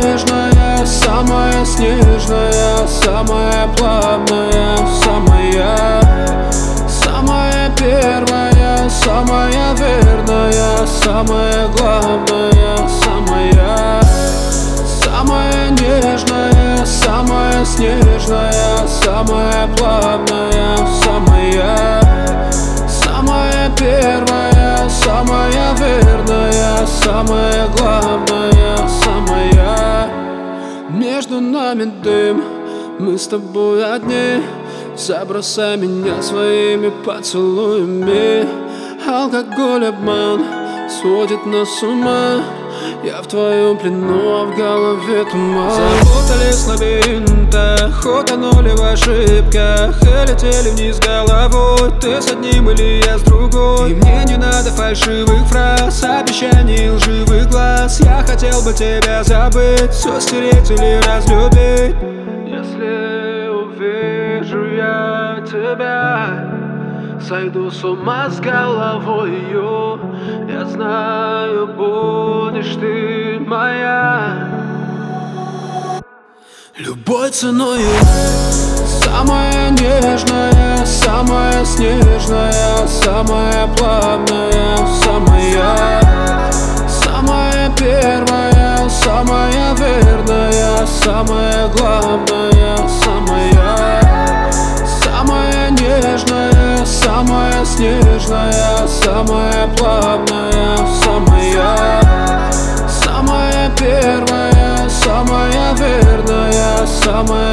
нежная, самая снежная, самая плавная, самая первая, самая верная, самая главная, самая нежная, самая снежная, самая плавная, самая первая, самая верная, самая главная, Между нами дым, мы с тобой одни. Забросай меня своими поцелуями. Алкоголь, обман сводит нас с ума. Я в твоем плену, а в голове туман. Запутались в лабиринтах, утонули в ошибках и летели вниз головой. Ты с одним или я с другой. И мне не надо фальшивых фраз, обещаний и лживых глаз. Я хотел бы тебя забыть, все стереть или разлюбить. Если увижу я тебя, сойду с ума с головою. Я знаю, будешь ты моя любой ценою. Самая нежная, самая снежная, самая плавная, самая первая, самая верная, самая главная, самая нежная, самая снежная, самая плавная, самая первая, самая верная, самая